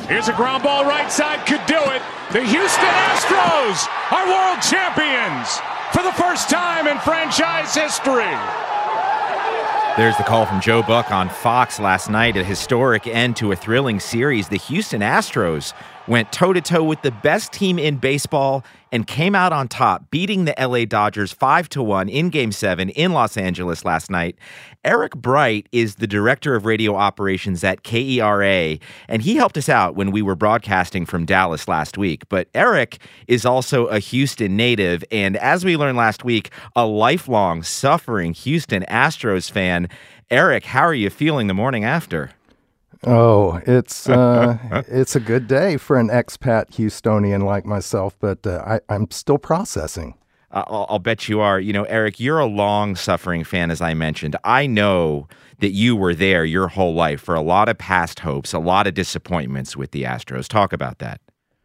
Here's a ground ball right side, could do it. The Houston Astros are world champions for the first time in franchise history. There's the call from Joe Buck on Fox last night. A historic end to a thrilling series. The Houston Astros went toe-to-toe with the best team in baseball and came out on top, beating the LA Dodgers 5-1 in Game 7 in Los Angeles last night. Eric Bright is the director of radio operations at KERA, and he helped us out when we were broadcasting from Dallas last week. But Eric is also a Houston native, and as we learned last week, a lifelong suffering Houston Astros fan. Eric, how are you feeling the morning after? Oh, it's a good day for an expat Houstonian like myself, but I'm still processing. I'll bet you are. You know, Eric, you're a long-suffering fan, as I mentioned. I know that you were there your whole life for a lot of past hopes, a lot of disappointments with the Astros. Talk about that.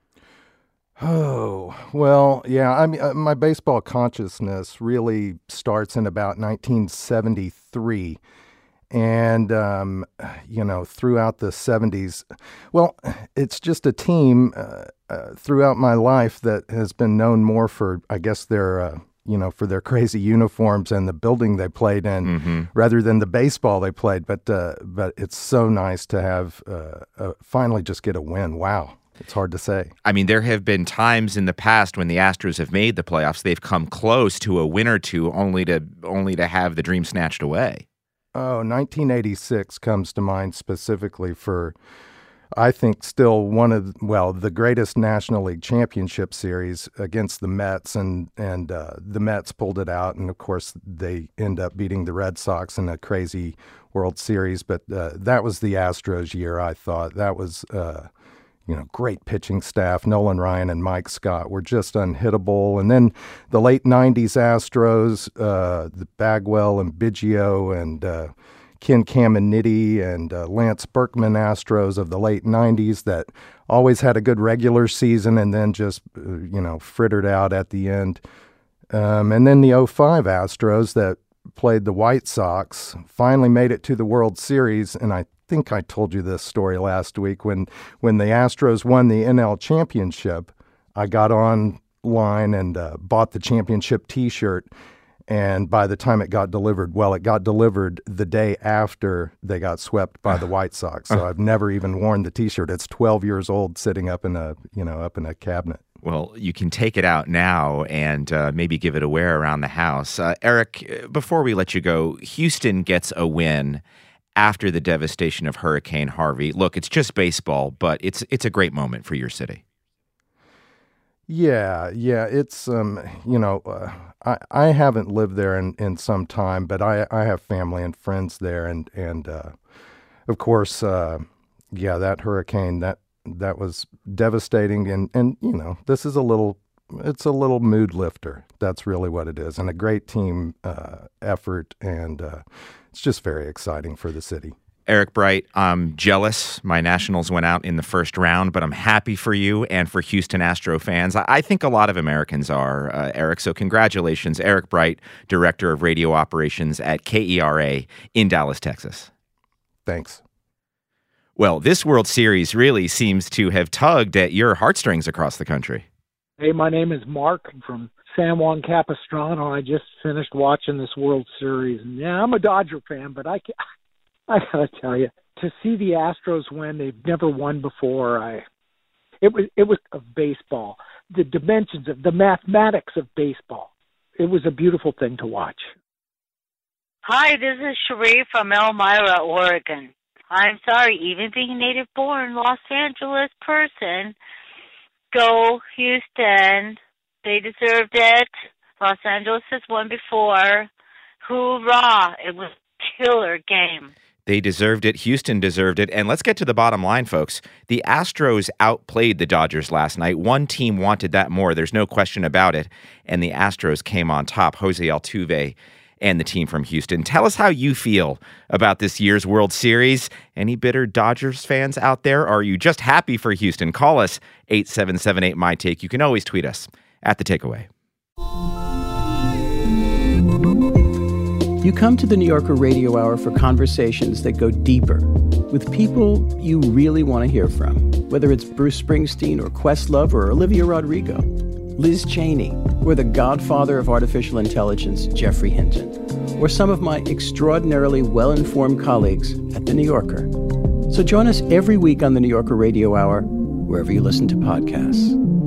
Oh, well, yeah. I mean, my baseball consciousness really starts in about 1973. And, throughout the 70s, well, it's just a team throughout my life that has been known more for, I guess, their, for their crazy uniforms and the building they played in rather than the baseball they played. But it's so nice to have finally just get a win. Wow. It's hard to say. I mean, there have been times in the past when the Astros have made the playoffs, they've come close to a win or two only to have the dream snatched away. Oh, 1986 comes to mind specifically for, I think, still one of, the greatest National League Championship series against the Mets, and the Mets pulled it out, and of course they end up beating the Red Sox in a crazy World Series, but that was the Astros year, I thought. That was, great pitching staff. Nolan Ryan and Mike Scott were just unhittable. And then the late 90s Astros, the Bagwell and Biggio and Ken Caminiti and Lance Berkman Astros of the late 90s that always had a good regular season and then just, frittered out at the end. And then the 05 Astros that played the White Sox finally made it to the World Series, and I think I told you this story last week. When the Astros won the NL championship, I got online and bought the championship T-shirt, and by the time it got delivered, it got delivered the day after they got swept by the White Sox. So I've never even worn the T-shirt. It's 12 years old, sitting up in a cabinet. Well, you can take it out now and maybe give it a wear around the house. Eric, before we let you go, Houston gets a win after the devastation of Hurricane Harvey. Look, it's just baseball, but it's a great moment for your city. Yeah, it's I haven't lived there in some time, but I have family and friends there, and of course, that hurricane that was devastating, and this is a little mood lifter. That's really what it is, and a great team effort, and it's just very exciting for the city. Eric Bright, I'm jealous. My Nationals went out in the first round, but I'm happy for you and for Houston Astro fans. I think a lot of Americans are, Eric, so congratulations. Eric Bright, Director of Radio Operations at KERA in Dallas, Texas. Thanks. Well, this World Series really seems to have tugged at your heartstrings across the country. Hey, my name is Mark. I'm from San Juan Capistrano. I just finished watching this World Series. And yeah, I'm a Dodger fan, but I gotta tell you, to see the Astros win, they've never won before. It was of baseball, the dimensions of the mathematics of baseball. It was a beautiful thing to watch. Hi, this is Sheree from Elmira, Oregon. I'm sorry, even being a native-born Los Angeles person, go Houston. They deserved it. Los Angeles has won before. Hoorah! It was a killer game. They deserved it. Houston deserved it. And let's get to the bottom line, folks. The Astros outplayed the Dodgers last night. One team wanted that more. There's no question about it. And the Astros came on top. Jose Altuve and the team from Houston. Tell us how you feel about this year's World Series. Any bitter Dodgers fans out there? Or are you just happy for Houston? Call us 877-8-MY-TAKE. You can always tweet us at The Takeaway. You come to the New Yorker Radio Hour for conversations that go deeper. with people you really want to hear from, whether it's Bruce Springsteen or Questlove or Olivia Rodrigo, Liz Cheney, or the godfather of artificial intelligence, Geoffrey Hinton, or some of my extraordinarily well-informed colleagues at The New Yorker. So join us every week on The New Yorker Radio Hour, wherever you listen to podcasts.